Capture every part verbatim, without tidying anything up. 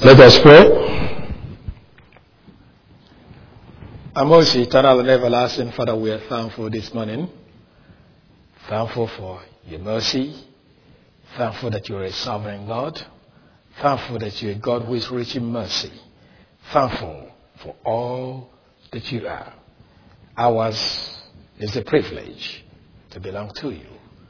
Let us pray. Our most eternal and everlasting Father, we are thankful this morning. Thankful for your mercy. Thankful that you are a sovereign God. Thankful that you are a God who is rich in mercy. Thankful for all that you are. Ours is the privilege to belong to you.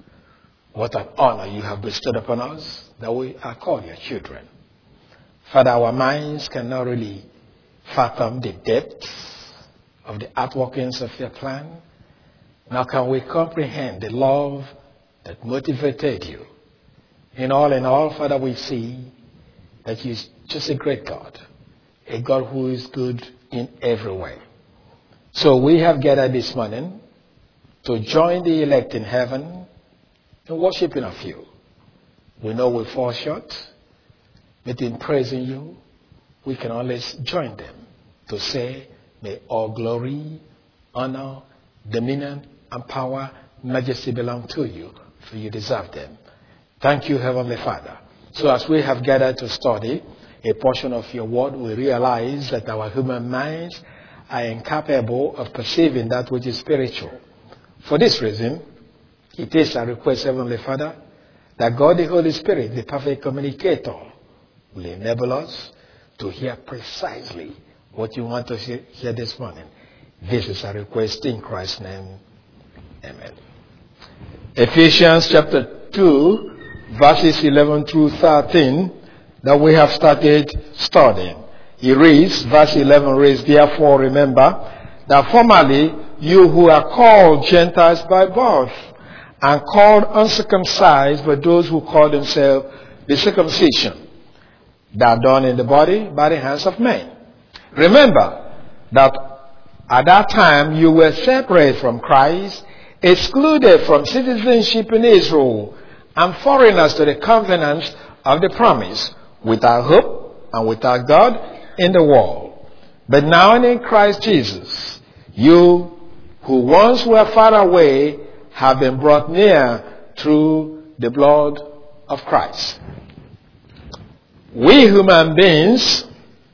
What an honor you have bestowed upon us that we are called your children. Father, our minds cannot really fathom the depth of the outworkings of your plan. Nor can we comprehend the love that motivated you. In all in all, Father, we see that you are just a great God. A God who is good in every way. So we have gathered this morning to join the elect in heaven in worshiping of you. We know we fall short, but in praising you, we can always join them to say, may all glory, honor, dominion, and power, majesty belong to you, for you deserve them. Thank you, Heavenly Father. So as we have gathered to study a portion of your word, we realize that our human minds are incapable of perceiving that which is spiritual. For this reason, it is our request, Heavenly Father, that God the Holy Spirit, the perfect communicator, will enable us to hear precisely what you want to hear, hear this morning. This is our request in Christ's name. Amen. Ephesians chapter two, verses eleven through thirteen, that we have started studying. He reads, verse eleven reads, therefore remember that formerly you who are called Gentiles by birth, and called uncircumcised by those who call themselves the circumcision, that done in the body by the hands of men. Remember that at that time you were separate from Christ, excluded from citizenship in Israel, and foreigners to the covenants of the promise, without hope and without God in the world. But now in Christ Jesus, you who once were far away have been brought near through the blood of Christ. We human beings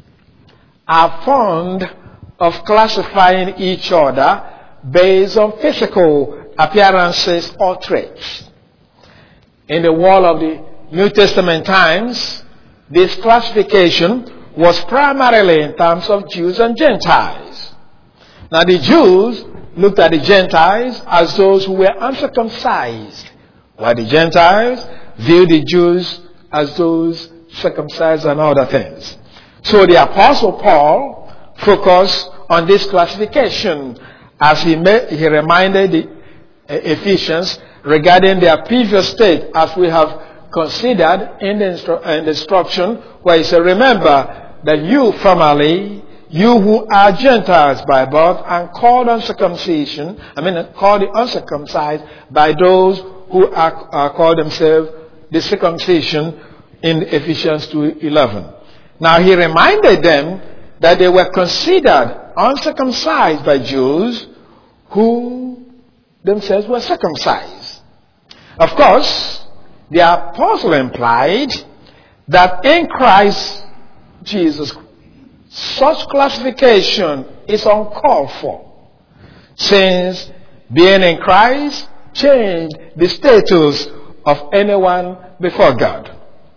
are fond of classifying each other based on physical appearances or traits. In the world of the New Testament times, this classification was primarily in terms of Jews and Gentiles. Now the Jews looked at the Gentiles as those who were uncircumcised, while the Gentiles viewed the Jews as those circumcised and other things. So the Apostle Paul focused on this classification as he, made, he reminded the Ephesians regarding their previous state, as we have considered in the, instru- in the instruction where he said, remember that you formerly, you who are Gentiles by birth and called uncircumcision, I mean called the uncircumcised by those who are, are called themselves the circumcision in Ephesians two eleven. Now he reminded them that they were considered uncircumcised by Jews who themselves were circumcised. Of course, the apostle implied that in Christ Jesus, such classification is uncalled for, since being in Christ changed the status of anyone before God.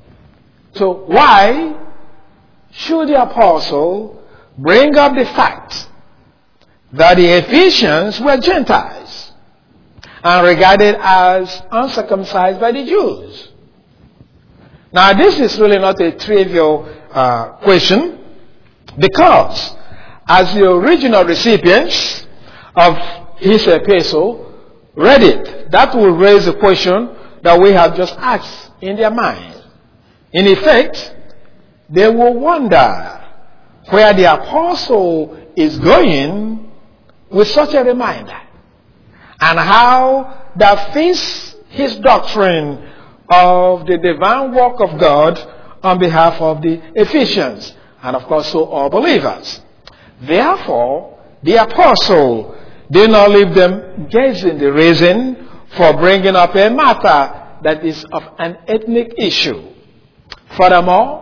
So why should the apostle bring up the fact that the Ephesians were Gentiles and regarded as uncircumcised by the Jews? Now this is really not a trivial uh, question, because as the original recipients of his epistle read it, that will raise a question that we have just asked in their mind. In effect, they will wonder where the apostle is going with such a reminder, and how that fits his doctrine of the divine work of God on behalf of the Ephesians, and of course so all believers. Therefore, the apostle did not leave them guessing the reason for bringing up a matter that is of an ethnic issue. Furthermore,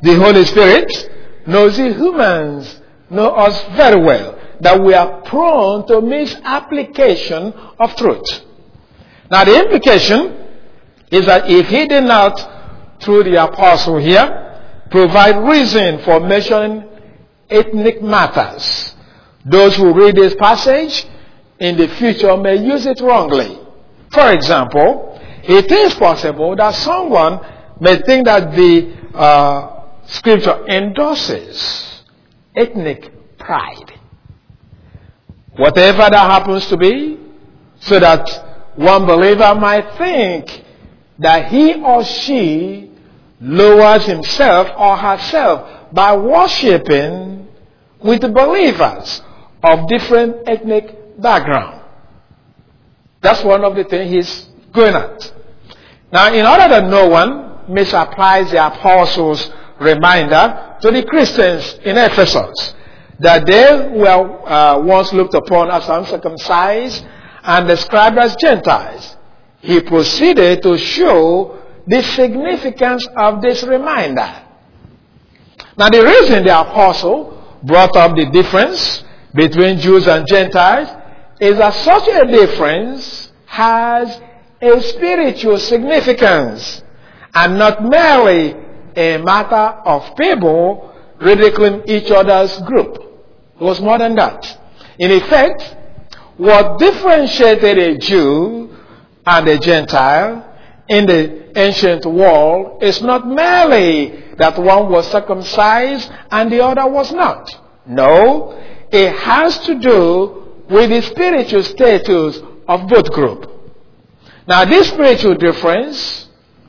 The Holy Spirit knows the humans know us very well, that we are prone to misapplication of truth. Now the implication is that if he did not, through the apostle here, provide reason for mentioning ethnic matters, those who read this passage in the future may use it wrongly. For example, it is possible that someone may think that the uh, scripture endorses ethnic pride. Whatever that happens to be, so that one believer might think that he or she lowers himself or herself by worshiping with the believers of different ethnic background. That's one of the things he's going at. Now, in order that no one misapplies the apostles' reminder to the Christians in Ephesus, that they were uh, once looked upon as uncircumcised and described as Gentiles, he proceeded to show the significance of this reminder. Now, the reason the apostle brought up the difference between Jews and Gentiles is that such a difference has a spiritual significance and not merely a matter of people ridiculing each other's group. It was more than that. In effect, what differentiated a Jew and a Gentile in the ancient world is not merely that one was circumcised and the other was not. No, it has to do with the spiritual status of both groups. Now, this spiritual difference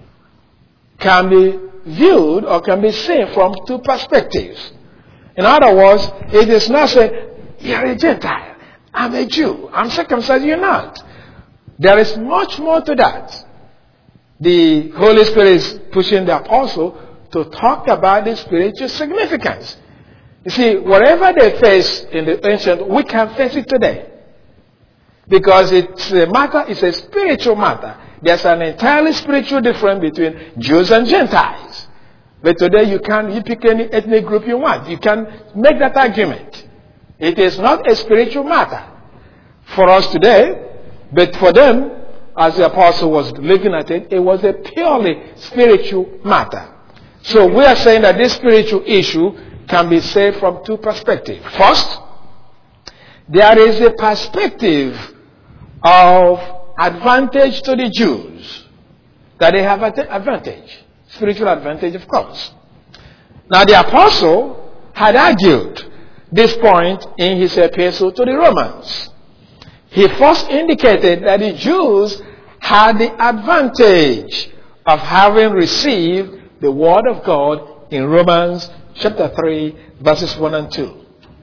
can be viewed or can be seen from two perspectives. In other words, it is not saying, you're a Gentile, I'm a Jew, I'm circumcised, you're not. There is much more to that. The Holy Spirit is pushing the apostle to talk about the spiritual significance. You see, whatever they face in the ancient, we can face it today. Because it's a matter, it's a spiritual matter. There's an entirely spiritual difference between Jews and Gentiles. But today you can, you pick any ethnic group you want. You can make that argument. It is not a spiritual matter for us today, but for them, as the apostle was looking at it, it was a purely spiritual matter. So we are saying that this spiritual issue can be said from two perspectives. First, there is a perspective of advantage to the Jews, that they have an advantage, spiritual advantage, of course. Now, the apostle had argued this point in his epistle to the Romans. He first indicated that the Jews had the advantage of having received the word of God in Romans chapter three, verses one and two.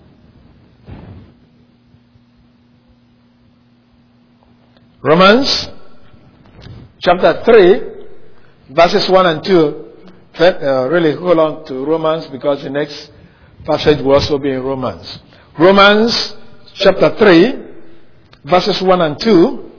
Romans chapter three, verses one and two. Uh, really hold on to Romans, because the next passage will also be in Romans. Romans chapter three, verses one and two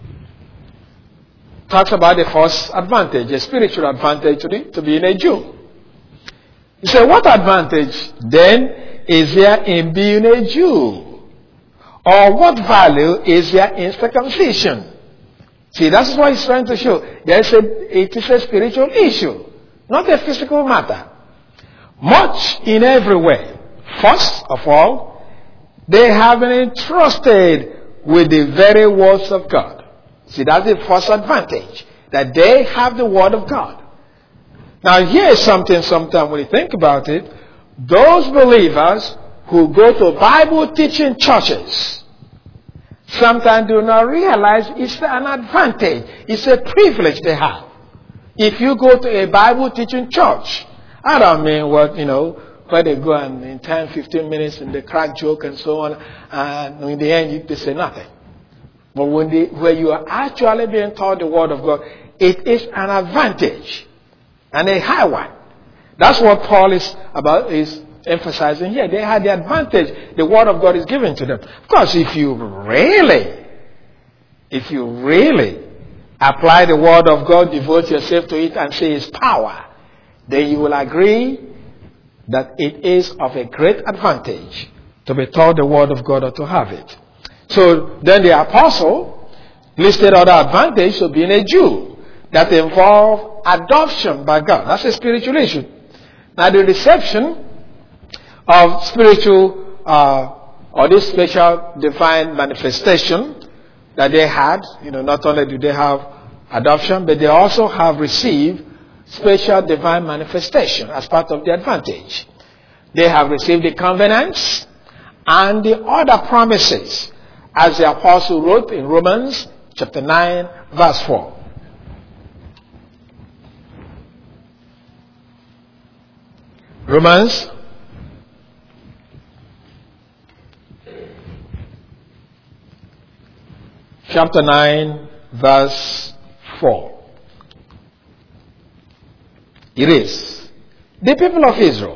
talks about the first advantage, a spiritual advantage to, the, to being a Jew. He said, what advantage then is there in being a Jew? Or what value is there in circumcision? See, that's what he's trying to show. There is a, it is a spiritual issue, not a physical matter. Much in every way. First of all, they have been entrusted with the very words of God. See, that's the first advantage, that they have the word of God. Now, here is something, sometimes when you think about it, those believers who go to Bible teaching churches sometimes do not realize it's an advantage. It's a privilege they have. If you go to a Bible teaching church, I don't mean what, you know, where they go and in ten, fifteen minutes and they crack joke and so on, and in the end they say nothing. But when they, where you are actually being taught the word of God, it is an advantage, and a high one. That's what Paul is about, is emphasizing here. They had the advantage. The word of God is given to them. Of course, if you really, if you really apply the word of God, devote yourself to it and say its power, then you will agree that it is of a great advantage to be taught the word of God or to have it. So then the apostle listed other advantages of being a Jew that involve adoption by God. That's a spiritual issue. Now the reception of spiritual uh, or this special divine manifestation that they had, you know, not only do they have adoption, but they also have received special divine manifestation as part of the advantage. They have received the covenants and the other promises, as the apostle wrote in Romans chapter nine, verse four. Romans chapter nine, verse four. It is the people of Israel,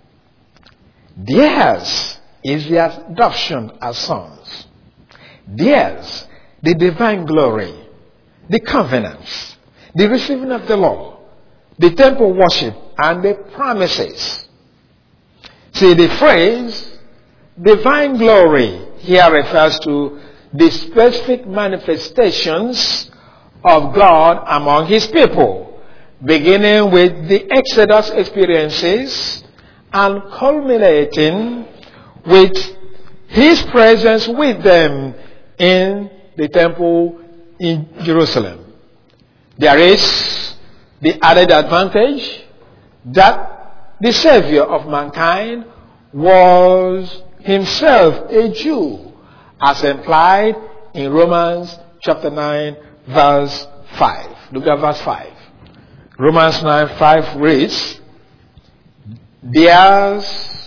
theirs is the adoption as sons. Theirs the divine glory, the covenants, the receiving of the law, the temple worship, and the promises. See, the phrase divine glory here refers to the specific manifestations of God among his people, beginning with the Exodus experiences and culminating with his presence with them in the temple in Jerusalem. There is the added advantage that the Savior of mankind was himself a Jew, as implied in Romans chapter nine, verse five. Look at verse five. Romans nine, five reads, theirs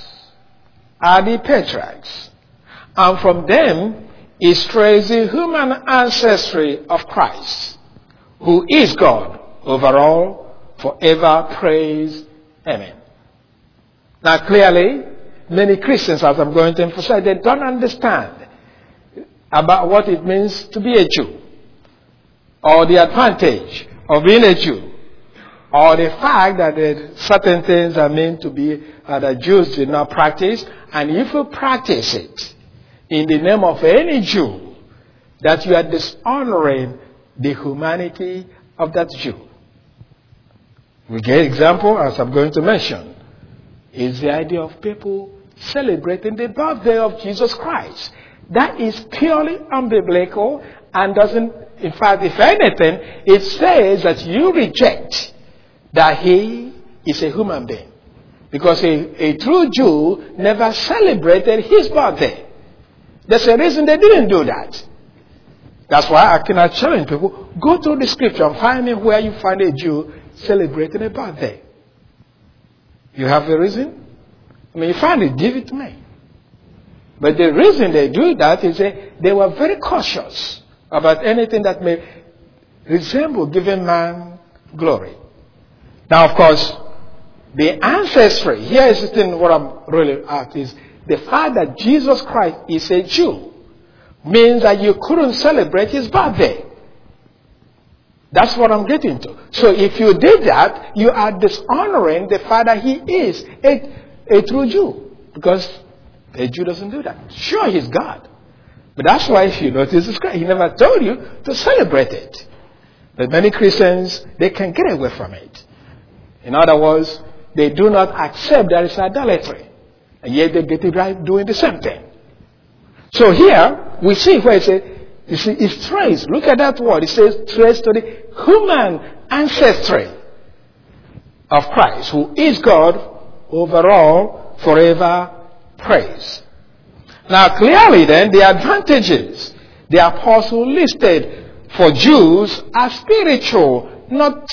are the patriarchs, and from them is traced the human ancestry of Christ, who is God over all, forever praise. Amen. Now clearly, many Christians, as I'm going to emphasize, they don't understand about what it means to be a Jew, or the advantage of being a Jew, or the fact that there certain things are meant to be uh, that Jews did not practice, and if you practice it in the name of any Jew, that you are dishonoring the humanity of that Jew. We get example, as I'm going to mention, is the idea of people celebrating the birthday of Jesus Christ. That is purely unbiblical and doesn't, in fact, if anything, it says that you reject that he is a human being. Because a, a true Jew never celebrated his birthday. There's a reason they didn't do that. That's why I cannot challenge people, go to the scripture and find me where you find a Jew celebrating a birthday. You have a reason? I mean, you find it, give it to me. But the reason they do that is that they were very cautious about anything that may resemble giving man glory. Now, of course, the ancestry, here is the thing what I'm really at, is the fact that Jesus Christ is a Jew means that you couldn't celebrate his birthday. That's what I'm getting to. So if you did that, you are dishonoring the fact that he is a, a true Jew. Because a Jew doesn't do that. Sure, he's God. But that's why if you notice the scripture, he never told you to celebrate it. But many Christians, they can get away from it. In other words, they do not accept there is idolatry. And yet they get it right doing the same thing. So here, we see where it says, you see, it's traced. Look at that word. It says traced to the human ancestry of Christ, who is God over all, forever praise. Now clearly then, the advantages the apostle listed for Jews are spiritual, not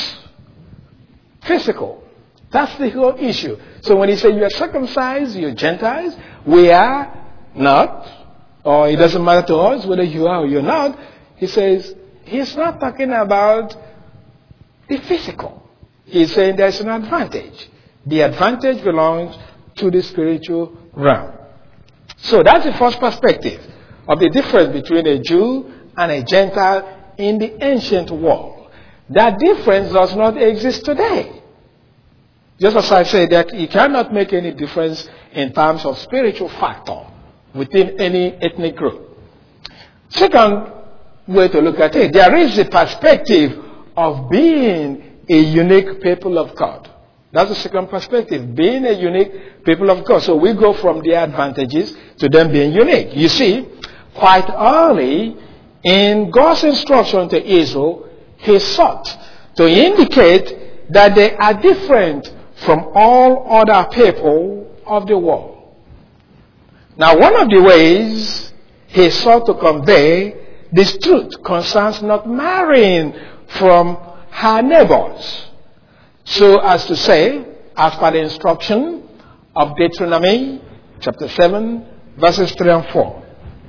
physical. That's the whole issue. So when he said you are circumcised, you're Gentiles, we are not, or it doesn't matter to us whether you are or you're not, he says he's not talking about the physical. He's saying there's an advantage. The advantage belongs to the spiritual realm. So that's the first perspective of the difference between a Jew and a Gentile in the ancient world. That difference does not exist today. Just as I said, that you cannot make any difference in terms of spiritual factor within any ethnic group. Second way to look at it, there is the perspective of being a unique people of God. That's the second perspective, being a unique people of God. So we go from their advantages to them being unique. You see, quite early in God's instruction to Israel, he sought to indicate that they are different from all other people of the world. Now, one of the ways he sought to convey this truth concerns not marrying from her neighbors. So as to say, as per the instruction of Deuteronomy chapter seven, verses three and four.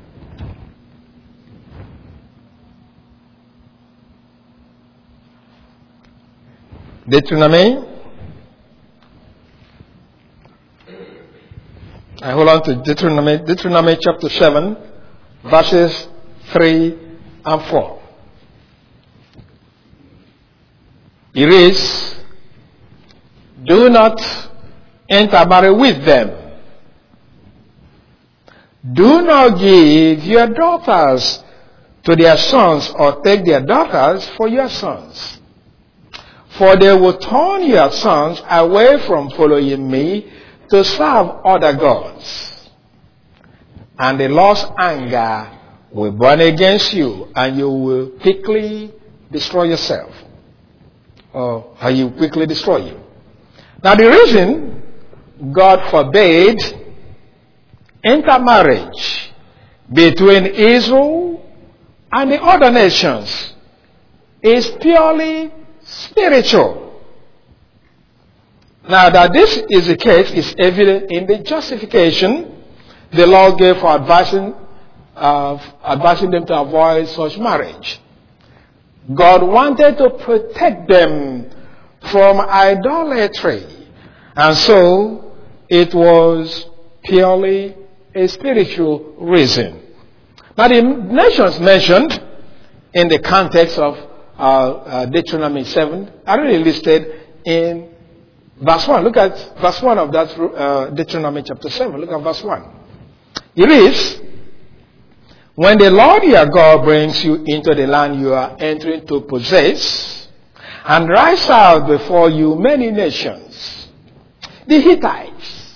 Deuteronomy. I hold on to Deuteronomy, Deuteronomy chapter seven, verses three and four. It reads, do not intermarry with them. Do not give your daughters to their sons or take their daughters for your sons. For they will turn your sons away from following me to serve other gods. And the Lord's anger will burn against you, and you will quickly destroy yourself. Or how you quickly destroy you. Now the reason God forbade intermarriage between Israel and the other nations is purely spiritual. Now that this is the case is evident in the justification the Lord gave for advising, uh, advising them to avoid such marriage. God wanted to protect them from idolatry. And so it was purely a spiritual reason. Now the nations mentioned in the context of uh, uh, Deuteronomy seven are really listed in verse one. Look at verse one of that uh, Deuteronomy chapter seven. Look at verse one. It reads, when the Lord your God brings you into the land you are entering to possess, and drives out before you many nations, the Hittites,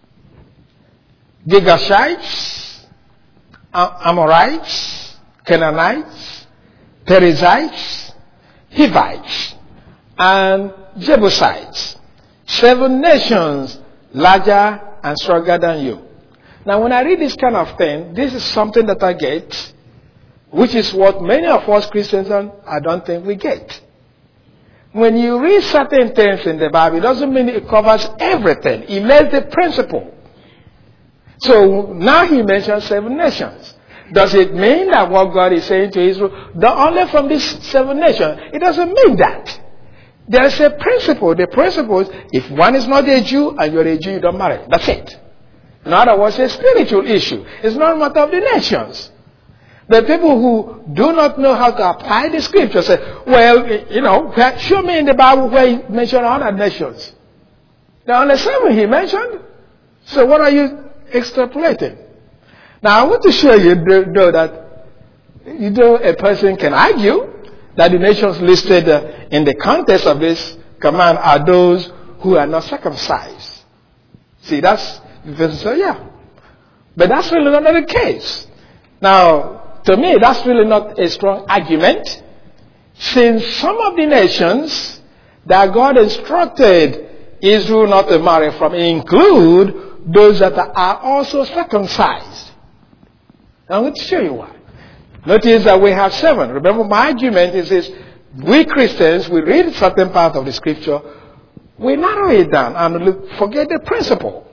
Girgashites, Amorites, Canaanites, Perizzites, Hivites, and Jebusites, seven nations larger and stronger than you. Now when I read this kind of thing, this is something that I get, which is what many of us Christians, I don't think we get. When you read certain things in the Bible, it doesn't mean it covers everything. It lays the principle. So now he mentions seven nations. Does it mean that what God is saying to Israel, the only from these seven nations? It doesn't mean that. There is a principle. The principle is, if one is not a Jew and you're a Jew, you don't marry. That's it. In other words, it's a spiritual issue. It's not a matter of the nations. The people who do not know how to apply the scripture say, well, you know, show me in the Bible where he mentioned other nations. There are only seven he mentioned. So what are you extrapolating? Now I want to show you though that you know a person can argue that the nations listed uh, in the context of this command are those who are not circumcised. See, that's the person say, yeah. But that's really not the case. Now, to me, that's really not a strong argument, since some of the nations that God instructed Israel not to marry from include those that are also circumcised. Now, I'm going to show you why. Notice that we have seven. Remember, my argument is this: we Christians, we read certain part of the scripture, we narrow it down and look, forget the principle.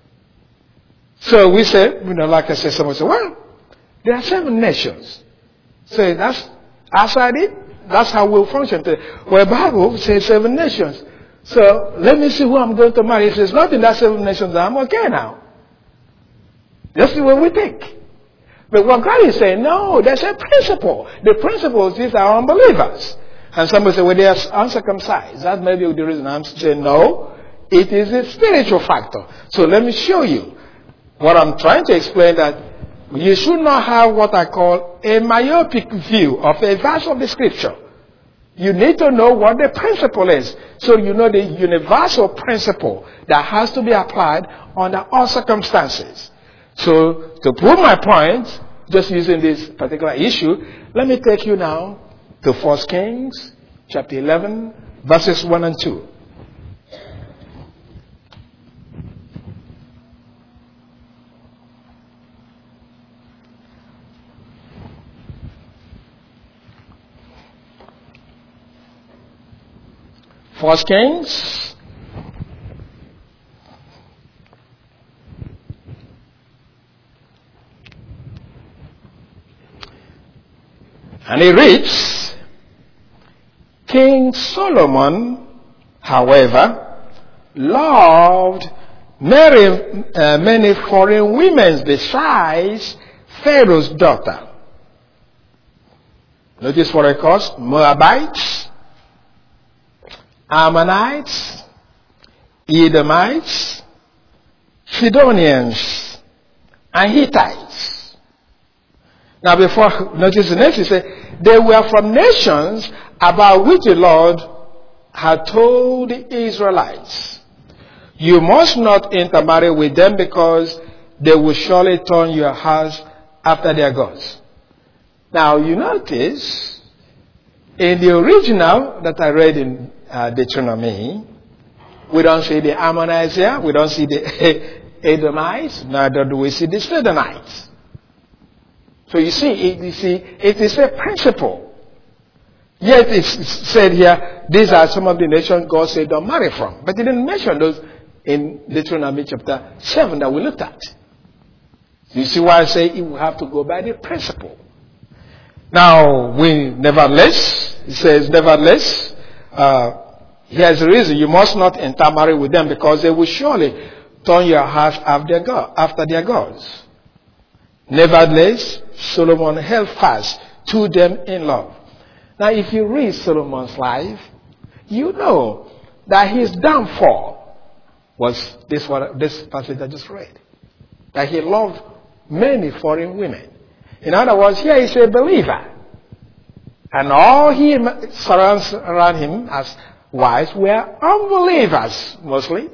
So we say, you know, like I said, someone say, well, there are seven nations. So that's outside it. That's how we'll function today. Well, the Bible says seven nations. So let me see who I'm going to marry. If there's not in that seven nations, I'm okay now. That's the way we think. But what God is saying, no, there's a principle. The principle is these are unbelievers. And somebody say, well, they are uncircumcised. That may be the reason I'm saying no. It is a spiritual factor. So let me show you. What I'm trying to explain that you should not have what I call a myopic view of a verse of the scripture. You need to know what the principle is. So you know the universal principle that has to be applied under all circumstances. So to prove my point, just using this particular issue, let me take you now to First Kings chapter eleven, verses one and two. First Kings and it reads, King Solomon, however, loved many, uh, many foreign women besides Pharaoh's daughter. Notice what it calls Moabites, Ammonites, Edomites, Sidonians, and Hittites. Now before, notice the next, he said, they were from nations about which the Lord had told the Israelites, you must not intermarry with them because they will surely turn your hearts after their gods. Now you notice, in the original that I read in uh, Deuteronomy, we don't see the Ammonites here, we don't see the Edomites, neither do we see the Sidonites. So you see, it, you see, it is a principle. Yet it's said here, these are some of the nations God said don't marry from. But he didn't mention those in Deuteronomy chapter seven that we looked at. You see why I say you have to go by the principle. Now, we, nevertheless, it says, nevertheless, uh, here's the reason. You must not intermarry with them because they will surely turn your hearts after, God, after their gods. Nevertheless, Solomon held fast to them in love. Now, if you read Solomon's life, you know that his downfall was this, one, this passage I just read. That he loved many foreign women. In other words, here he's a believer. And all he surrounds around him as wives were unbelievers, mostly.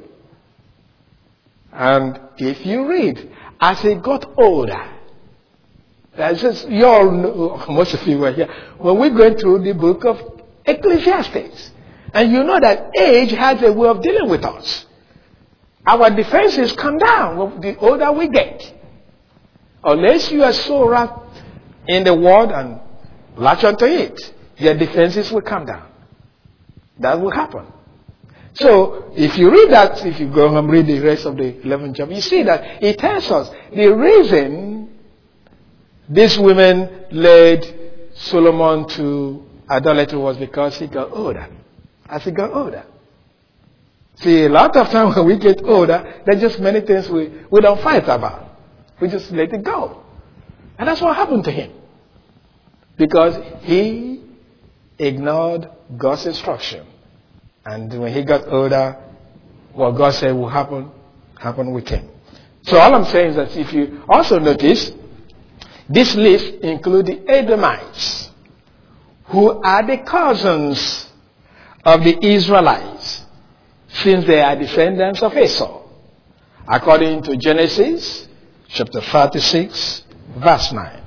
And if you read, as he got older, that's just, you all know, most of you were here, when we went through the book of Ecclesiastes. And you know that age has a way of dealing with us. Our defenses come down the older we get. Unless you are so wrapped in the word and latch onto it, your defenses will come down. That will happen. So, if you read that, if you go home and read the rest of the eleventh chapter, you see that it tells us the reason these women led Solomon to idolatry was because he got older. As he got older. See, a lot of times when we get older, there's just many things we, we don't fight about. We just let it go. And that's what happened to him. Because he ignored God's instruction. And when he got older, what God said will happen, happened with him. So all I'm saying is that if you also notice, this list includes the Edomites, who are the cousins of the Israelites, since they are descendants of Esau. According to Genesis chapter thirty-six, verse nine.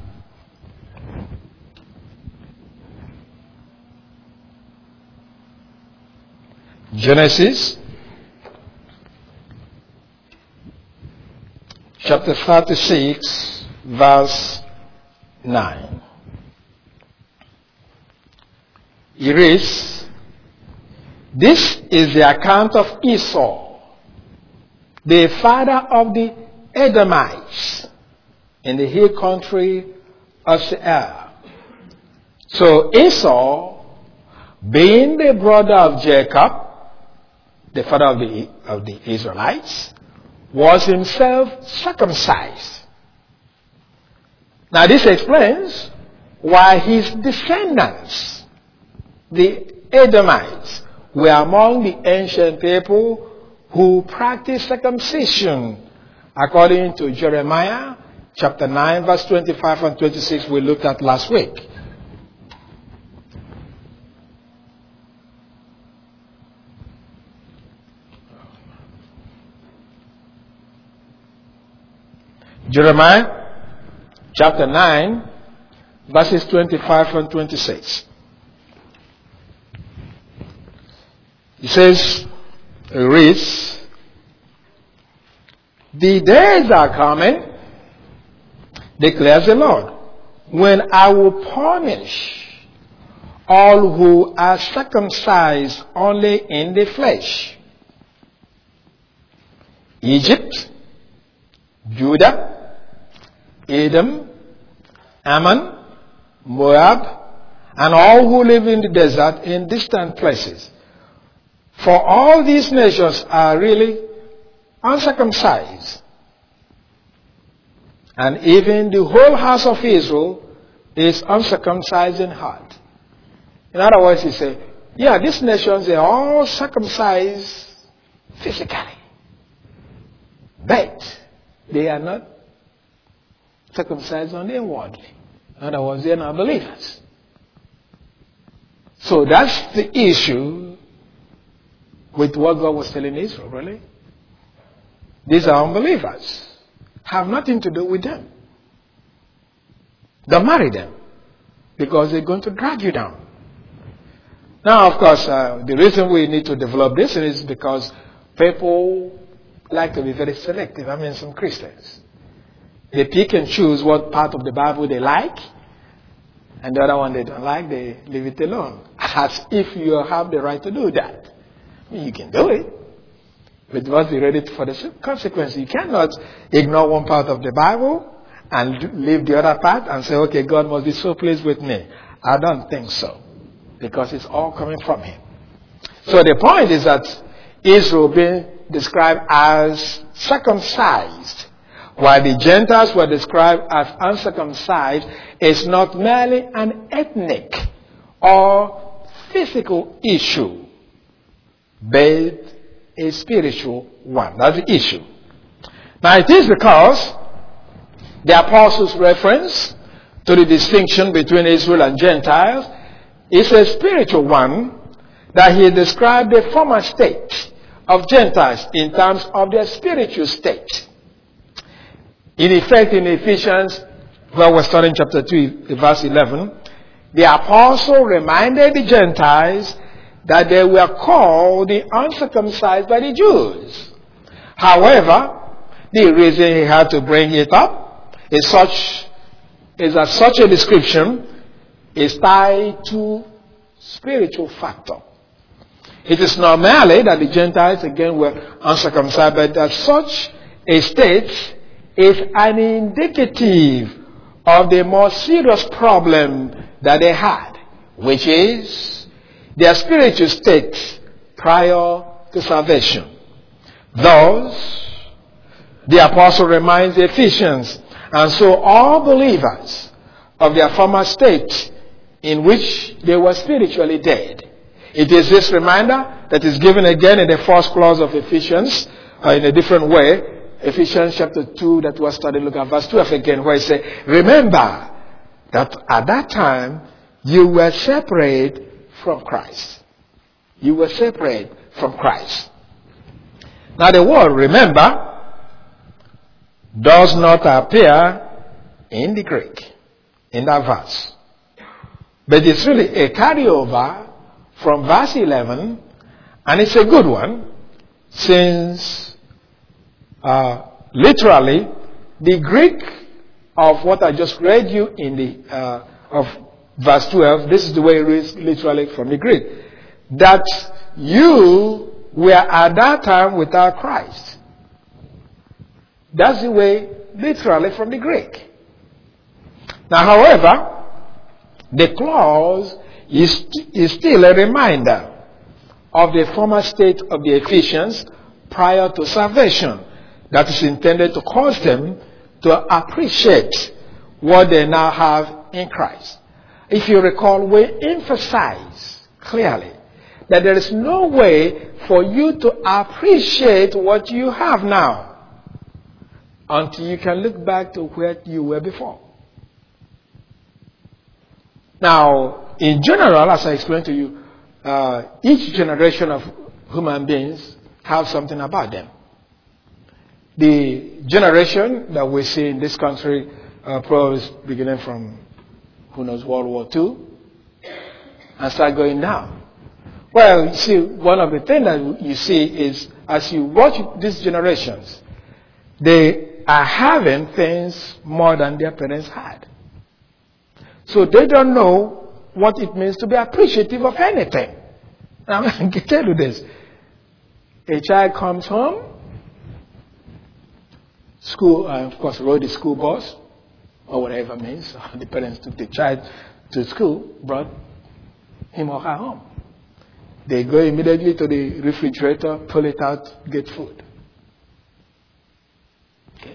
Genesis chapter thirty-six, verse nine. It reads, this is the account of Esau, the father of the Edomites, in the hill country of Seir. So Esau, being the brother of Jacob, the father of the, of the Israelites, was himself circumcised. Now this explains why his descendants, the Edomites, were among the ancient people who practice circumcision, according to Jeremiah chapter nine, verse twenty-five and twenty-six we looked at last week. Jeremiah chapter nine, verses twenty-five and twenty-six. It says, it reads, "The days are coming, declares the Lord, when I will punish all who are circumcised only in the flesh. Egypt, Judah, Edom, Ammon, Moab, and all who live in the desert in distant places. For all these nations are really uncircumcised. And even the whole house of Israel is uncircumcised in heart." In other words, he said, yeah, these nations, they are all circumcised physically. But they are not circumcised only inwardly. In other words, they are not believers. So that's the issue with what God was telling Israel, really. These are unbelievers. Have nothing to do with them. Don't marry them, because they're going to drag you down. Now, of course, uh, the reason we need to develop this is because people like to be very selective. I mean, some Christians. They pick and choose what part of the Bible they like, and the other one they don't like, they leave it alone. As if you have the right to do that. I mean, you can do it, but you must be ready for the consequences. You cannot ignore one part of the Bible and leave the other part and say, okay, God must be so pleased with me. I don't think so, because it's all coming from Him. So the point is that Israel being described as circumcised, while the Gentiles were described as uncircumcised, is not merely an ethnic or physical issue, but a spiritual one. That's the issue. Now it is because the apostles' reference to the distinction between Israel and Gentiles is a spiritual one, that he described the former state of Gentiles in terms of their spiritual state. In effect, in Ephesians, where we're studying chapter two, verse eleven, the apostle reminded the Gentiles that they were called the uncircumcised by the Jews. However, the reason he had to bring it up is such is that such a description is tied to spiritual factor. It is not merely that the Gentiles again were uncircumcised, but that such a state is an indicative of the more serious problem that they had, which is their spiritual state prior to salvation. Thus, the apostle reminds the Ephesians, and so all believers, of their former state in which they were spiritually dead. It is this reminder that is given again in the first clause of Ephesians, uh, in a different way. Ephesians chapter two that was studied, look at verse twelve again, where it says, remember that at that time you were separate from Christ. You were separate from Christ. Now the word remember does not appear in the Greek, in that verse. But it's really a carryover from verse eleven, and it's a good one, since uh, literally the Greek of what I just read you in the uh, of verse twelve, this is the way it reads literally from the Greek, that you were at that time without Christ. That's the way literally from the Greek. Now, however, the clause is, is still a reminder of the former state of the Ephesians prior to salvation, that is intended to cause them to appreciate what they now have in Christ. If you recall, we emphasize clearly that there is no way for you to appreciate what you have now until you can look back to where you were before. Now, in general, as I explained to you, uh, each generation of human beings have something about them. The generation that we see in this country, uh, probably beginning from, who knows, World War Two, and start going down. Well, you see, one of the things that you see is, as you watch these generations, they are having things more than their parents had. So they don't know what it means to be appreciative of anything. I can tell you this. A child comes home, school, uh, of course, rode the school bus, or whatever it means. The parents took the child to school, brought him or her home. They go immediately to the refrigerator, pull it out, get food. Okay.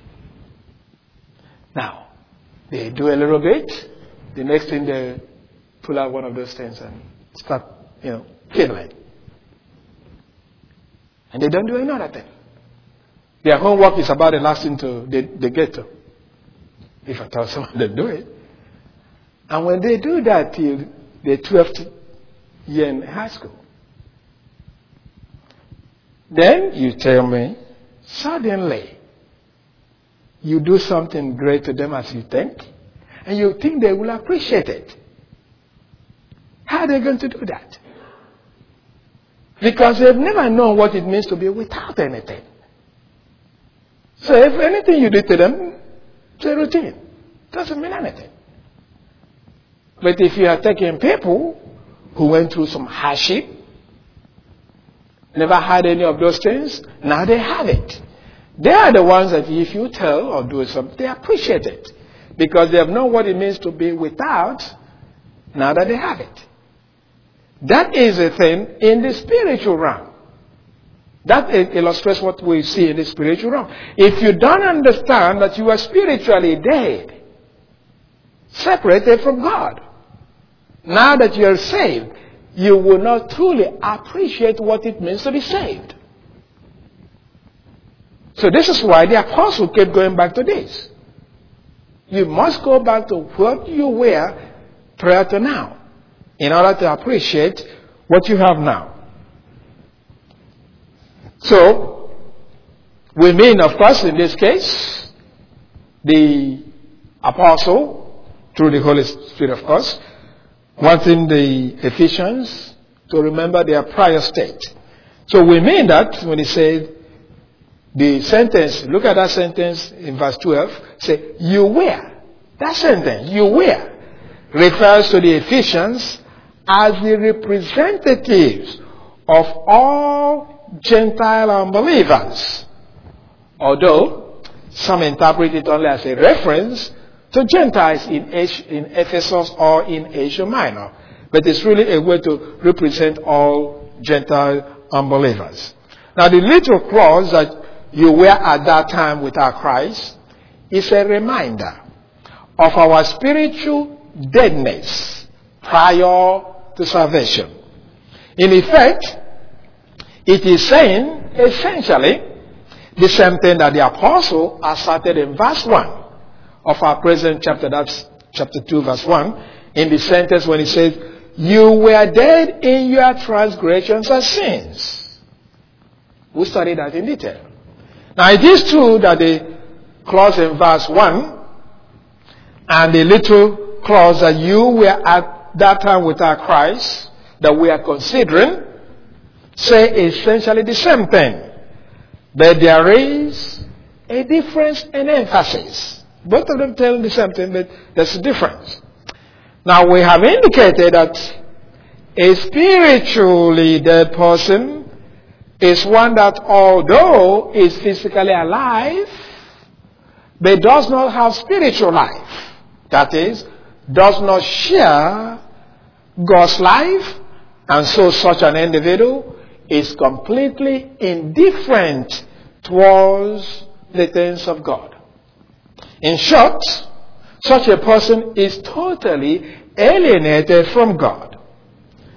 Now, they do a little bit. The next thing, they pull out one of those things and start, you know, fiddling. And they don't do another thing. Their homework is about the last thing to, they, they get to. If I tell someone they do it. And when they do that till the twelfth year in high school, then you tell me, suddenly, you do something great to them as you think, and you think they will appreciate it. How are they going to do that? Because they've never known what it means to be without anything. So if anything you do to them, it's a routine. Doesn't mean anything. But if you are taking people who went through some hardship, never had any of those things, now they have it. They are the ones that if you tell or do something, they appreciate it. Because they have known what it means to be without, now that they have it. That is a thing in the spiritual realm. That illustrates what we see in the spiritual realm. If you don't understand that you are spiritually dead, separated from God, now that you are saved, you will not truly appreciate what it means to be saved. So this is why the apostle kept going back to this. You must go back to what you were prior to now in order to appreciate what you have now. So, we mean, of course, in this case, the apostle, through the Holy Spirit, of course, wanting the Ephesians to remember their prior state. So we mean that when he said the sentence, look at that sentence in verse twelve, say, you were. That sentence, you were, refers to the Ephesians as the representatives of all Gentile unbelievers. Although some interpret it only as a reference to Gentiles in, Asia, in Ephesus or in Asia Minor. But it's really a way to represent all Gentile unbelievers. Now the little clause that you were at that time without Christ is a reminder of our spiritual deadness prior to salvation. In effect, it is saying essentially the same thing that the apostle asserted in verse one of our present chapter, that's chapter two, verse one, in the sentence when he says, you were dead in your transgressions and sins. We studied that in detail. Now it is true that the clause in verse one and the little clause that you were at that time without Christ that we are considering say essentially the same thing. But there is a difference in emphasis. Both of them tell the same thing, but there's a difference. Now we have indicated that a spiritually dead person is one that although is physically alive, but does not have spiritual life. That is, does not share God's life, and so such an individual is completely indifferent towards the things of God. In short, such a person is totally alienated from God.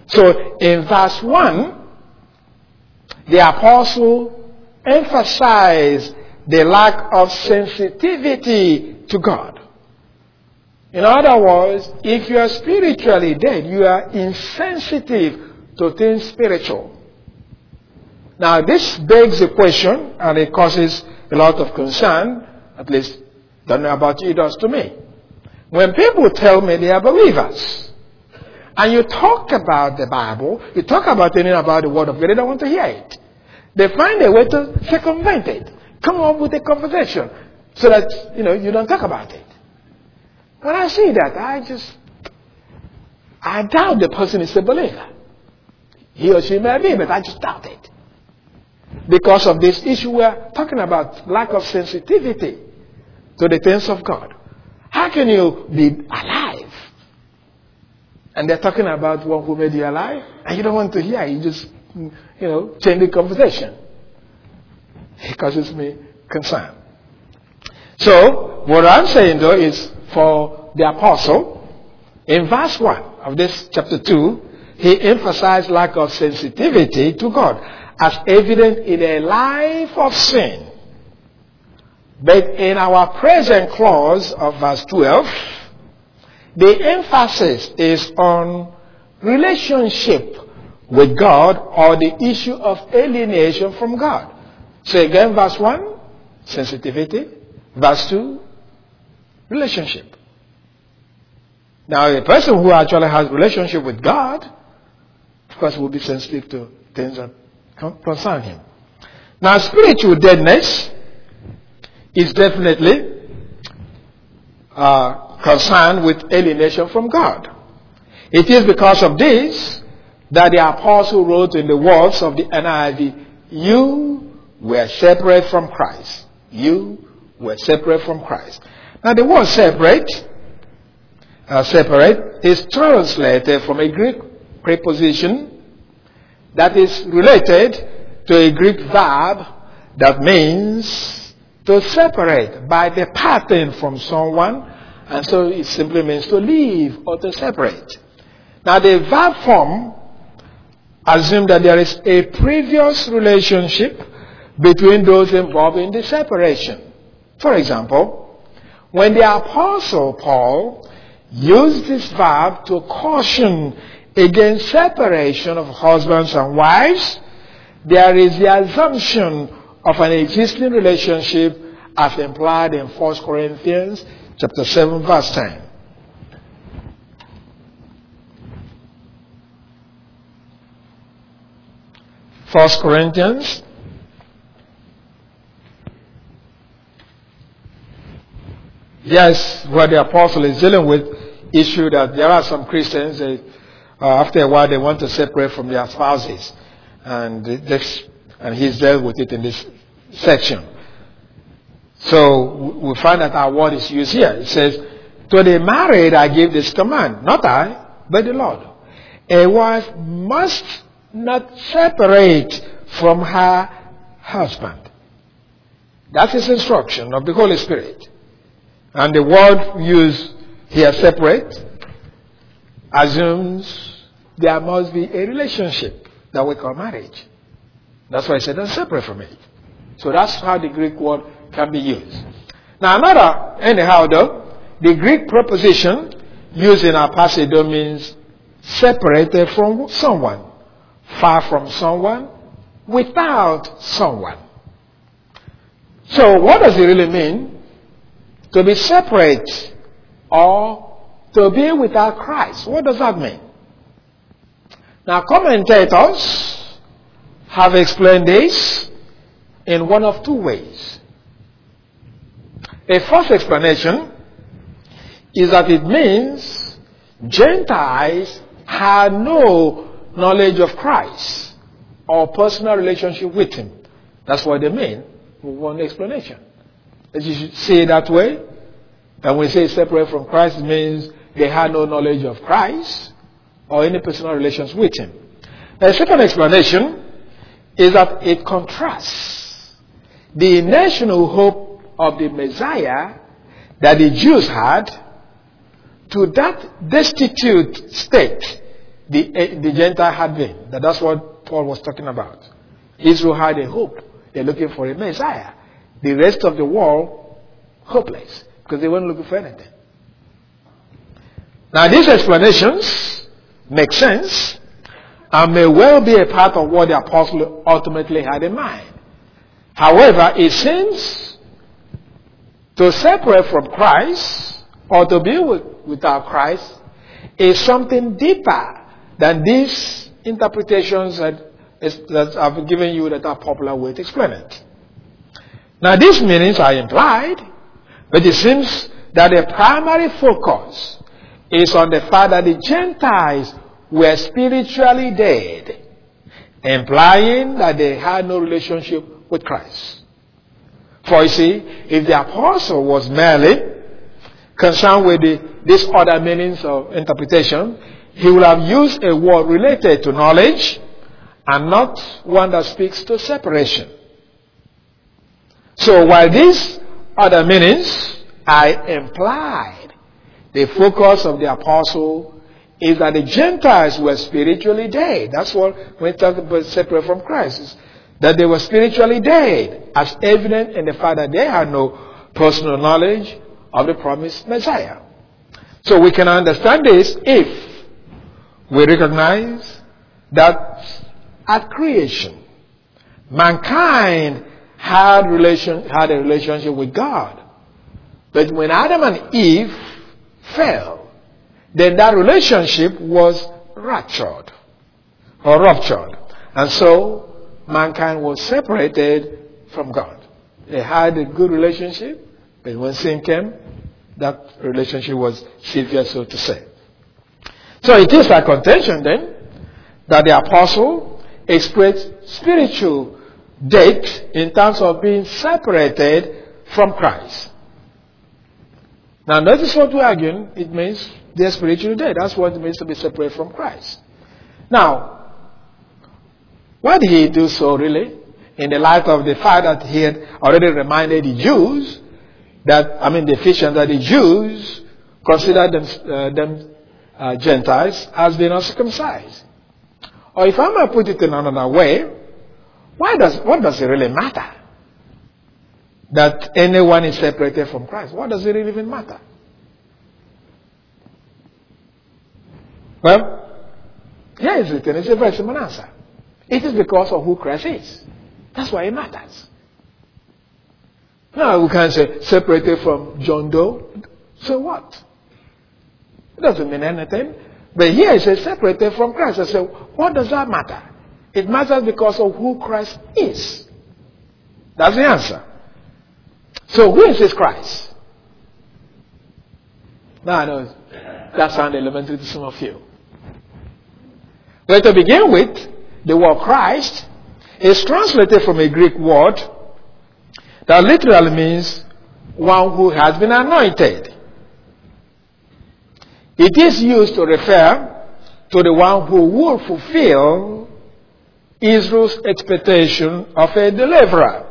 So in verse one, the apostle emphasized the lack of sensitivity to God. In other words, if you are spiritually dead, you are insensitive to things spiritual. Now, this begs the question, and it causes a lot of concern, at least, don't know about you, it does to me. When people tell me they are believers, and you talk about the Bible, you talk about anything about the Word of God, they don't want to hear it. They find a way to circumvent it, come up with a conversation, so that, you know, you don't talk about it. When I see that, I just, I doubt the person is a believer. He or she may be, but I just doubt it. Because of this issue we're talking about, lack of sensitivity to the things of God. How can you be alive? And they're talking about one who made you alive, and you don't want to hear. You just, you know, change the conversation. It causes me concern. So, what I'm saying though is, for the apostle, in verse one of this chapter two, he emphasized lack of sensitivity to God as evident in a life of sin. But in our present clause of verse twelve, the emphasis is on relationship with God or the issue of alienation from God. So again, verse one, sensitivity. Verse two, relationship. Now, a person who actually has relationship with God, of course, will be sensitive to things that concern him. Now, spiritual deadness is definitely uh, concerned with alienation from God. It is because of this that the apostle wrote in the words of the N I V, you were separate from Christ. You were separate from Christ. Now, the word separate, uh, separate is translated from a Greek preposition that is related to a Greek verb that means to separate by departing from someone, and so it simply means to leave or to separate. Now, the verb form assumes that there is a previous relationship between those involved in the separation. For example, when the Apostle Paul used this verb to caution against separation of husbands and wives, there is the assumption of an existing relationship as implied in First Corinthians chapter seven, verse ten. First Corinthians Yes, what the apostle is dealing with, issue that there are some Christians, they, uh, after a while they want to separate from their spouses. And this, and he's dealt with it in this section. So we find that our word is used here. It says, to the married I give this command, not I, but the Lord. A wife must not separate from her husband. That's his instruction of the Holy Spirit. And the word used here, separate, assumes there must be a relationship that we call marriage. That's why I said, don't separate from it. So that's how the Greek word can be used. Now another, anyhow though, the Greek preposition used in our passage means separated from someone, far from someone, without someone. So what does it really mean to be separate or to be without Christ? What does that mean? Now, commentators have explained this in one of two ways. A first explanation is that it means Gentiles had no knowledge of Christ or personal relationship with him. That's what they mean with one explanation. That you should say it that way. And when we say separate from Christ, it means they had no knowledge of Christ or any personal relations with him. The second explanation is that it contrasts the national hope of the Messiah that the Jews had to that destitute state the, the Gentile had been. That that's what Paul was talking about. Israel had a hope. They're looking for a Messiah. The rest of the world, hopeless, because they weren't looking for anything. Now, these explanations make sense and may well be a part of what the apostle ultimately had in mind. However, it seems to separate from Christ or to be with, without Christ is something deeper than these interpretations that, is, that I've given you that are popular way to explain it. Now, these meanings are implied, but it seems that the primary focus is on the fact that the Gentiles were spiritually dead, implying that they had no relationship with Christ. For you see, if the apostle was merely concerned with the, these other meanings of interpretation, he would have used a word related to knowledge and not one that speaks to separation. So while these other meanings are implied, the focus of the apostle is that the Gentiles were spiritually dead. That's what when we talk about separate from Christ, is that they were spiritually dead, as evident in the fact that they had no personal knowledge of the promised Messiah. So we can understand this if we recognize that at creation, mankind had relation had a relationship with God. But when Adam and Eve fell, then that relationship was ruptured or ruptured. And so mankind was separated from God. They had a good relationship, but when sin came, that relationship was severed, so to say. So it is a contention then that the apostle expressed spiritual death in terms of being separated from Christ. Now notice what we're arguing. It means they're spiritually dead. That's what it means to be separated from Christ. Now, why did he do so really? In the light of the fact that he had already reminded the Jews that, I mean the Ephesians, that the Jews considered them, uh, them uh, Gentiles as being uncircumcised. Or if I might put it in another way, why does what does it really matter that anyone is separated from Christ? What does it really even matter? Well, here is written. It's a very simple answer. It is because of who Christ is. That's why it matters. Now we can say separated from John Doe. So what? It doesn't mean anything. But here it says separated from Christ. I say, what does that matter? It matters because of who Christ is. That's the answer. So who is this Christ? Now I know that sounds elementary to some of you. Well, to begin with, the word Christ is translated from a Greek word that literally means one who has been anointed. It is used to refer to the one who will fulfill Israel's expectation of a deliverer.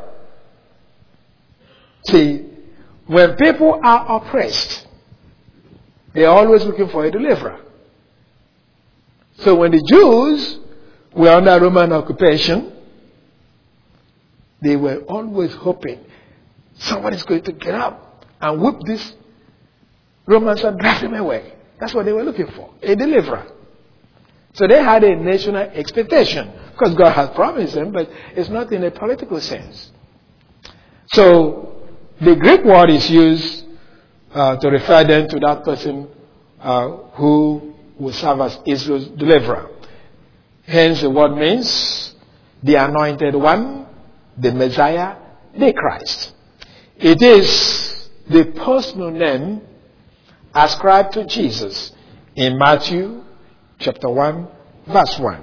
See, when people are oppressed, they are always looking for a deliverer. So when the Jews were under Roman occupation, they were always hoping somebody's going to get up and whip these Romans and drive them away. That's what they were looking for, a deliverer. So they had a national expectation, because God has promised them, but it's not in a political sense. So the Greek word is used uh, to refer then to that person uh, who will serve as Israel's deliverer. Hence the word means the anointed one, the Messiah, the Christ. It is the personal name ascribed to Jesus in Matthew chapter one, verse one.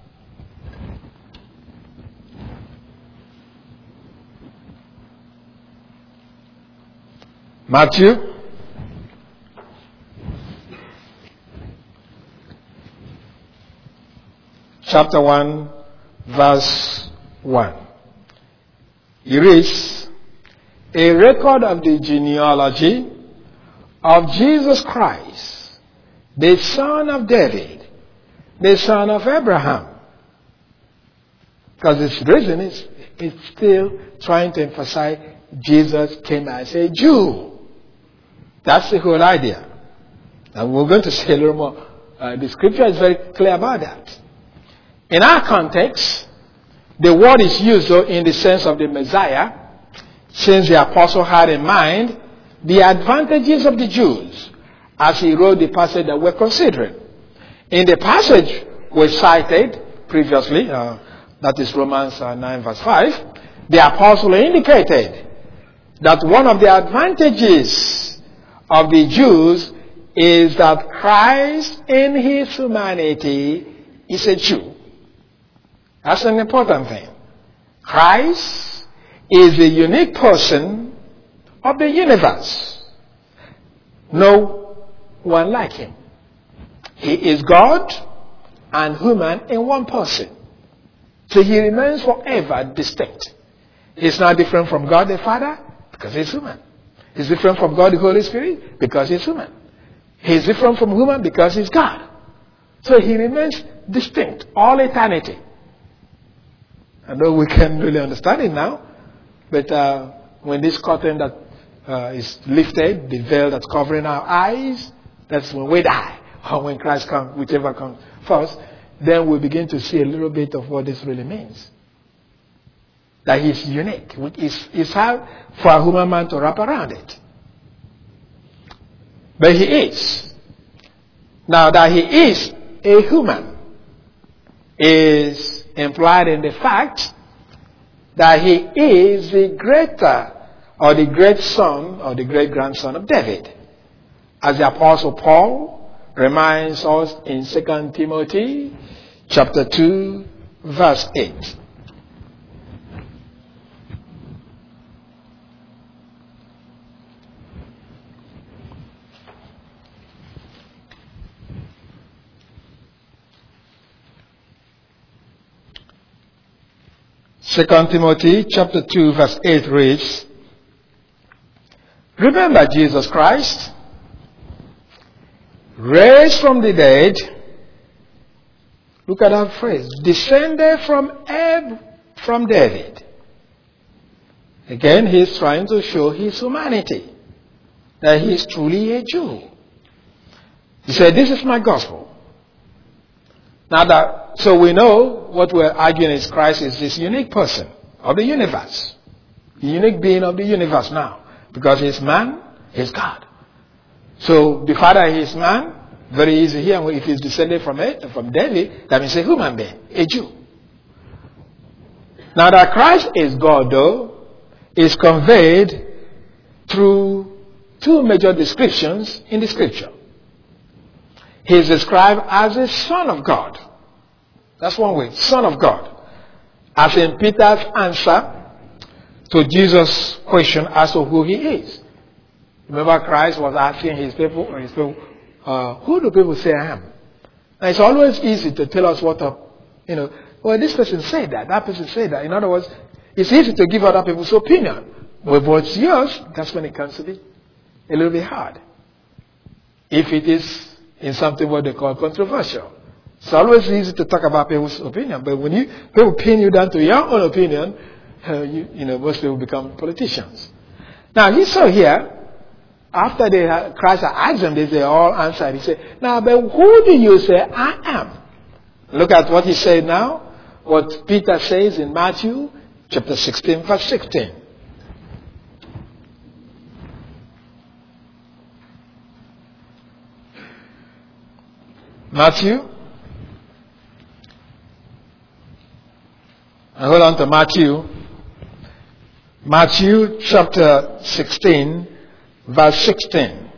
Matthew chapter one, verse one. It reads, a record of the genealogy of Jesus Christ, the son of David, the son of Abraham. Because its reason is it's still trying to emphasize Jesus came as a Jew. That's the whole idea. And we're going to say a little more. Uh, the scripture is very clear about that. In our context, the word is used though in the sense of the Messiah, since the apostle had in mind the advantages of the Jews as he wrote the passage that we're considering. In the passage we cited previously, uh, that is Romans uh, nine verse five, the apostle indicated that one of the advantages of the Jews is that Christ in his humanity is a Jew. That's an important thing. Christ is a unique person of the universe. No one like him. He is God and human in one person. So he remains forever distinct. He's not different from God the Father because he's human. He's different from God the Holy Spirit because he's human. He's different from human because he's God. So he remains distinct all eternity. I know we can't really understand it now, but uh, when this curtain that uh, is lifted, the veil that's covering our eyes, that's when we die. Or when Christ comes, whichever comes first, then we begin to see a little bit of what this really means. That he's unique. It's, it's hard for a human man to wrap around it. But he is. Now that he is a human is implied in the fact that he is the greater or the great son or the great grandson of David. As the Apostle Paul reminds us in Second Timothy chapter two verse eight. Second Timothy chapter two verse eight reads, remember Jesus Christ, raised from the dead. Look at that phrase. Descended from Ab, from David. Again, he's trying to show his humanity. That he is truly a Jew. He said, this is my gospel. Now that, so we know what we're arguing is Christ is this unique person of the universe. The unique being of the universe now. Because he's man, he's God. So the Father is man, very easy here. If he's descended from it, from David, that means a human being, a Jew. Now that Christ is God though, is conveyed through two major descriptions in the scripture. He is described as a son of God. That's one way, son of God. As in Peter's answer to Jesus' question as to who he is. Remember Christ was asking his people, his people uh, who do people say I am? And it's always easy to tell us what, a, you know, well, this person said that, that person said that. In other words, it's easy to give other people's opinion. But what's yours, that's when it comes to be a little bit hard. If it is in something what they call controversial. It's always easy to talk about people's opinion, but when you people pin you down to your own opinion, uh, you, you know, most people become politicians. Now, he saw here, after they had, Christ had asked them, they, they all answered. He said, now, but who do you say I am? Look at what he said now, what Peter says in Matthew chapter sixteen, verse sixteen. Matthew. And hold on to Matthew. Matthew chapter sixteen, verse sixteen.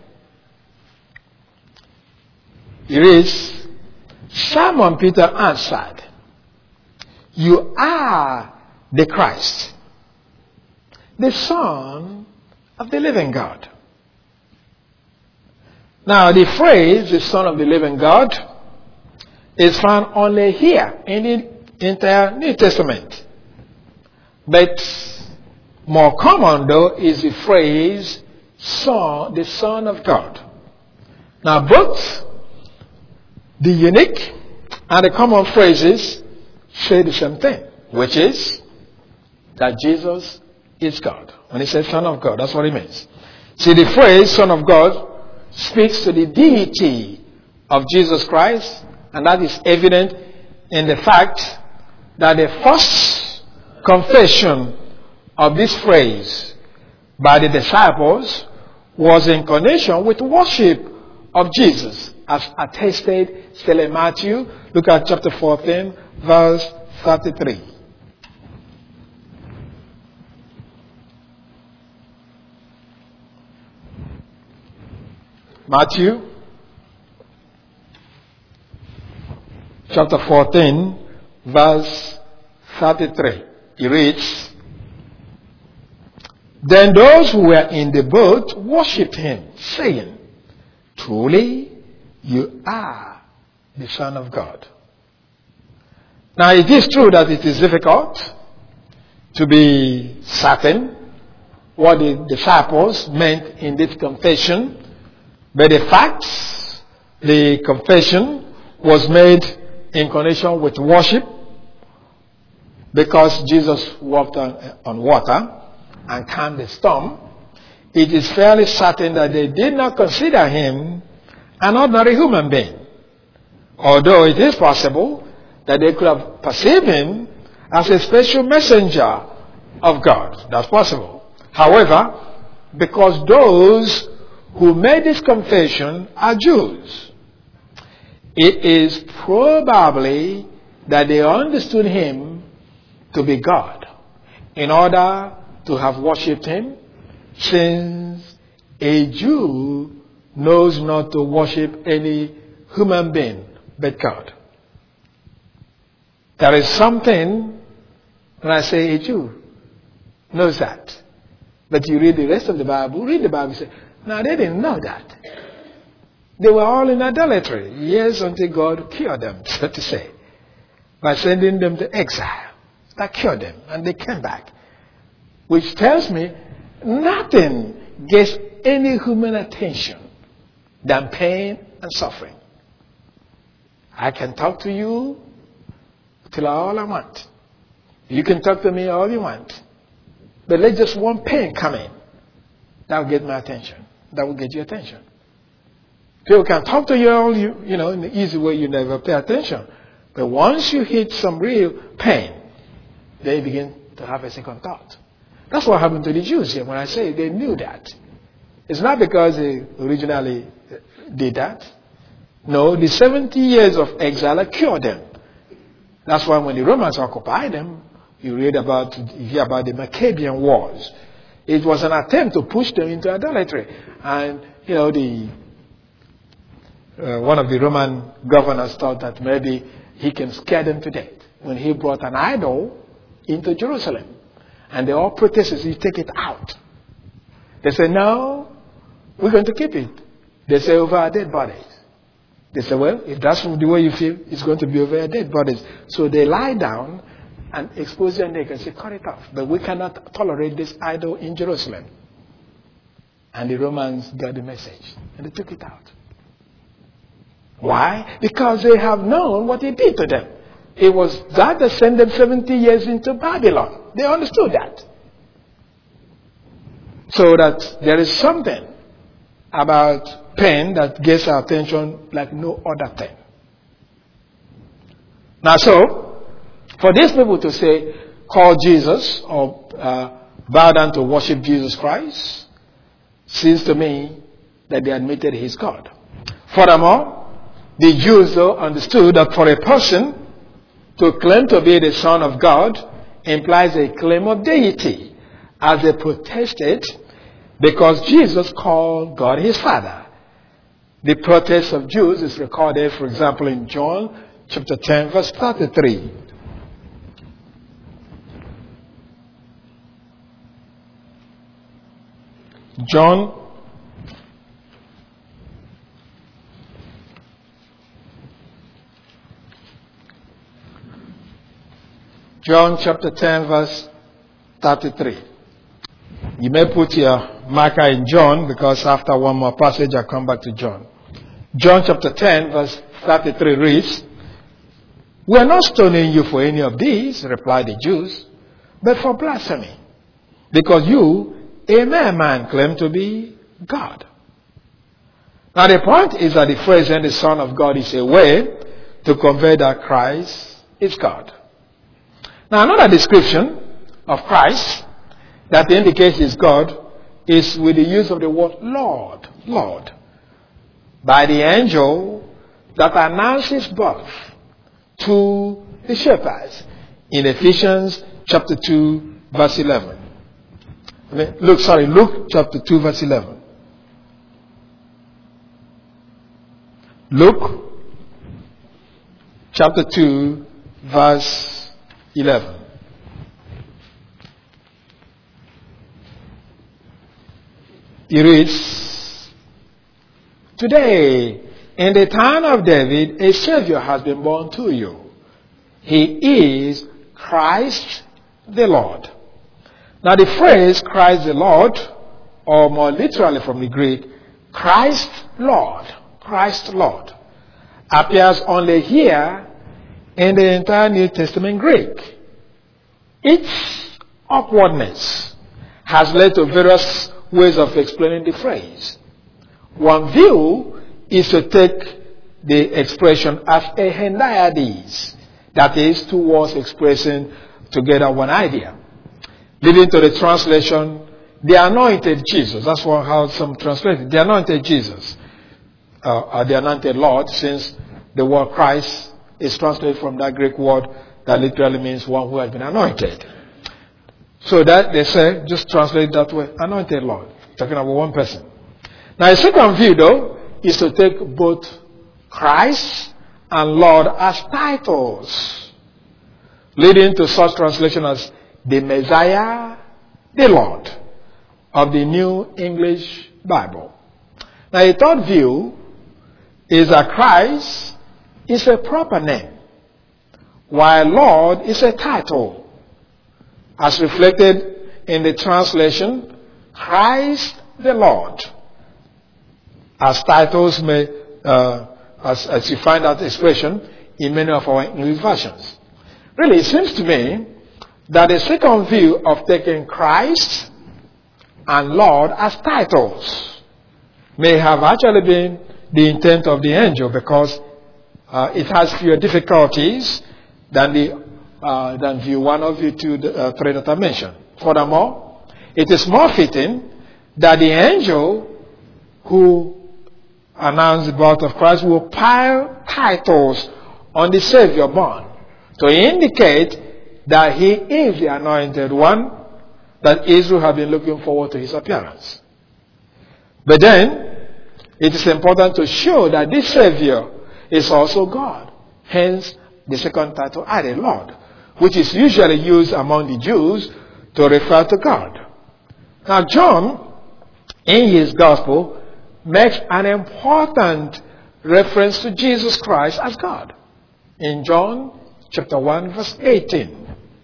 It is, Simon Peter answered, you are the Christ, the Son of the living God. Now, the phrase, the Son of the living God, is found only here in the entire New Testament. But more common, though, is the phrase, Son, the Son of God. Now, both the unique And the common phrases say the same thing, which is that Jesus is God. When he says Son of God, that's what it means. See, the phrase Son of God speaks to the deity of Jesus Christ, and that is evident in the fact that the first confession of this phrase by the disciples was in connection with worship of Jesus, as attested still in Matthew. Look at chapter fourteen, verse thirty-three. Matthew chapter fourteen, verse thirty-three. It reads, "Then those who were in the boat worshipped him, saying, 'Truly, you are the Son of God.'" Now, it is true that it is difficult to be certain what the disciples meant in this confession, but the fact, the confession was made in connection with worship, because Jesus walked on, on water and calmed the storm. It is fairly certain that they did not consider him an ordinary human being, although it is possible that they could have perceived him as a special messenger of God. That's possible. However, because those who made this confession are Jews, it is probably that they understood him to be God in order to have worshipped him, since a Jew knows not to worship any human being but God. There is something, when I say a Jew knows that, but you read the rest of the Bible, read the Bible and say, no, they didn't know that. They were all in idolatry, years until God cured them, so to say, by sending them to exile. That cured them, and they came back. Which tells me nothing gets any human attention than pain and suffering. I can talk to you till all I want. You can talk to me all you want. But let just one pain come in. That will get my attention. That will get your attention. People can talk to you all you, you know, in the easy way, you never pay attention. But once you hit some real pain, they begin to have a second thought. That's what happened to the Jews here. When I say they knew that, it's not because they originally did that. No, the seventy years of exile cured them. That's why when the Romans occupied them, you read about, you hear about the Maccabean Wars. It was an attempt to push them into idolatry. And, you know, the uh, one of the Roman governors thought that maybe he can scare them to death when he brought an idol into Jerusalem. And they all protested, you take it out. They said, no, we're going to keep it. They say, over our dead bodies. They say, well, if that's the way you feel, it's going to be over our dead bodies. So they lie down and expose their neck and say, cut it off. But we cannot tolerate this idol in Jerusalem. And the Romans got the message. And they took it out. Why? Because they have known what he did to them. It was that that sent them seventy years into Babylon. They understood that. So that there is something about pain that gets our attention like no other thing. Now so, for these people to say, call Jesus or uh, bow down to worship Jesus Christ, seems to me that they admitted he's God. Furthermore, the Jews though understood that for a person to claim to be the Son of God implies a claim of deity, as they protested because Jesus called God his Father. The protest of Jews is recorded, for example, in John chapter ten, verse thirty-three. John John chapter ten, verse thirty-three. You may put your marker in John, because after one more passage I'll come back to John. John chapter ten, verse thirty-three reads, "We are not stoning you for any of these," replied the Jews, "but for blasphemy, because you, a mere man, claim to be God." Now the point is that the phrase "and the Son of God" is a way to convey that Christ is God. Now another description of Christ that indicates he's God is with the use of the word Lord, Lord, by the angel that announces birth to the shepherds in Ephesians chapter two, verse eleven. I mean, Luke, sorry, Luke chapter two, verse eleven. Luke chapter two, verse eleven. It reads, "Today, in the town of David, a Savior has been born to you. He is Christ the Lord." Now the phrase "Christ the Lord," or more literally from the Greek, "Christ Lord," Christ Lord, appears only here in the entire New Testament Greek. Its awkwardness has led to various ways of explaining the phrase. One view is to take the expression as a hendiadys, that is, two words expressing together one idea, leading to the translation, "the anointed Jesus." That's what how some translate it. The anointed Jesus, uh, or the anointed Lord, since the word Christ is translated from that Greek word that literally means one who has been anointed. So that they say, just translate that way, anointed Lord, talking about one person. Now a second view, though, is to take both Christ and Lord as titles, leading to such translation as the Messiah, the Lord, of the New English Bible. Now a third view is that Christ is a proper name, while Lord is a title, as reflected in the translation, Christ the Lord, as titles may, uh, as, as you find that expression in many of our English versions. Really, it seems to me that the second view of taking Christ and Lord as titles may have actually been the intent of the angel, because uh, it has fewer difficulties than the uh, than view one or view two, uh, three that I mentioned. Furthermore, it is more fitting that the angel who announced the birth of Christ will pile titles on the Savior born to indicate that he is the anointed one, that Israel have been looking forward to his appearance. But then, it is important to show that this Savior is also God. Hence, the second title added, Lord, which is usually used among the Jews to refer to God. Now, John, in his gospel, makes an important reference to Jesus Christ as God. In John chapter one, verse eighteen.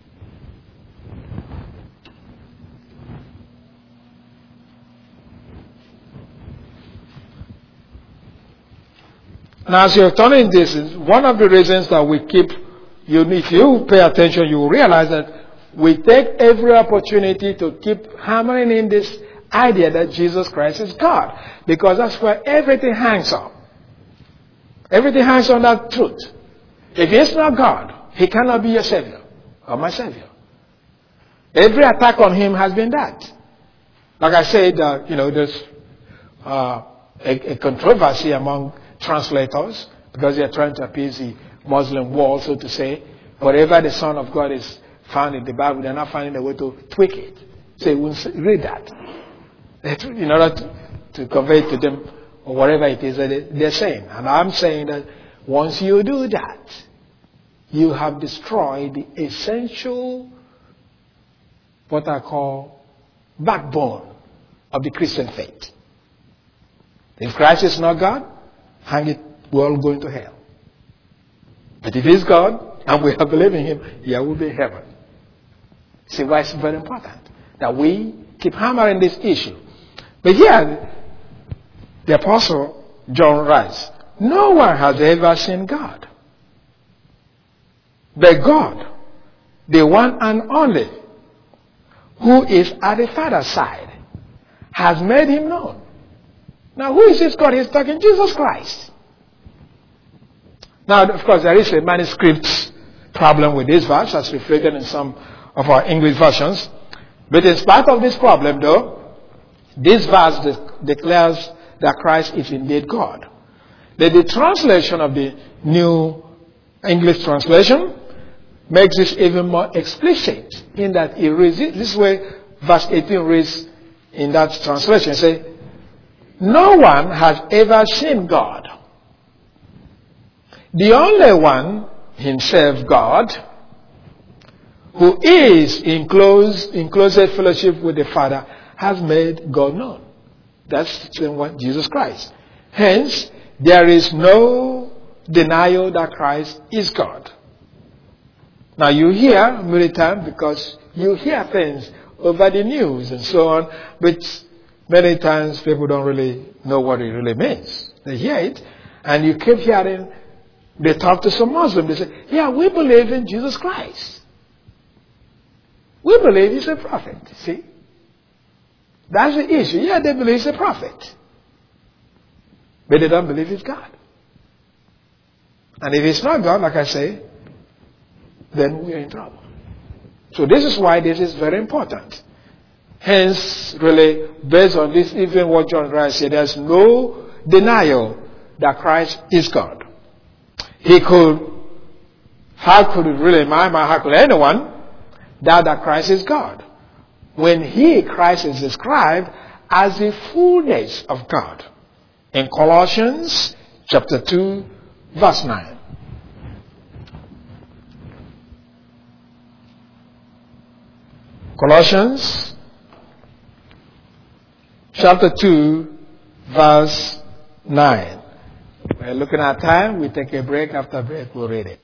Now, as you're turning this, one of the reasons that we keep, you, if you pay attention, you will realize that we take every opportunity to keep hammering in this idea that Jesus Christ is God, because that's where everything hangs on. Everything hangs on that truth. If he is not God, he cannot be your Savior or my Savior. Every attack on him has been that. Like I said, uh, you know, there's uh, a, a controversy among translators, because they are trying to appease the Muslim world, so to say. Wherever the Son of God is found in the Bible, they're not finding a way to tweak it. So they won't read that. In order to, to convey to them, or whatever it is that they're saying. And I'm saying that once you do that, you have destroyed the essential, what I call, backbone of the Christian faith. If Christ is not God, hang it, we're all going to hell. But if he's God, and we are believing him, yeah, we'll be in heaven. See why it's very important that we keep hammering this issue. But here, the Apostle John writes, no one has ever seen God. But God, the one and only, who is at the Father's side, has made him known. Now, who is this God he's talking? Jesus Christ. Now, of course, there is a manuscript problem with this verse, as reflected in some of our English versions. But in spite of this problem, though, this verse de- declares that Christ is indeed God. The, the translation of the New English Translation makes this even more explicit in that it reads it this way. Verse eighteen reads in that translation, say, no one has ever seen God. The only one, himself God, who is in close, in closest fellowship with the Father, has made God known. That's what Jesus Christ. Hence, there is no denial that Christ is God. Now you hear many times, because you hear things over the news and so on, but many times people don't really know what it really means. They hear it, and you keep hearing, they talk to some Muslims, they say, yeah, we believe in Jesus Christ. We believe he's a prophet, see? That's the issue. Yeah, they believe he's a prophet. But they don't believe he's God. And if he's not God, like I say, then we are in trouble. So this is why this is very important. Hence, really, based on this, even what John Christ said, there's no denial that Christ is God. He could, how could it really, my, my, how could anyone doubt that Christ is God? When he, Christ, is described as the fullness of God. In Colossians chapter two, verse nine. Colossians chapter two, verse nine. We're looking at time. We take a break. After break, we'll read it.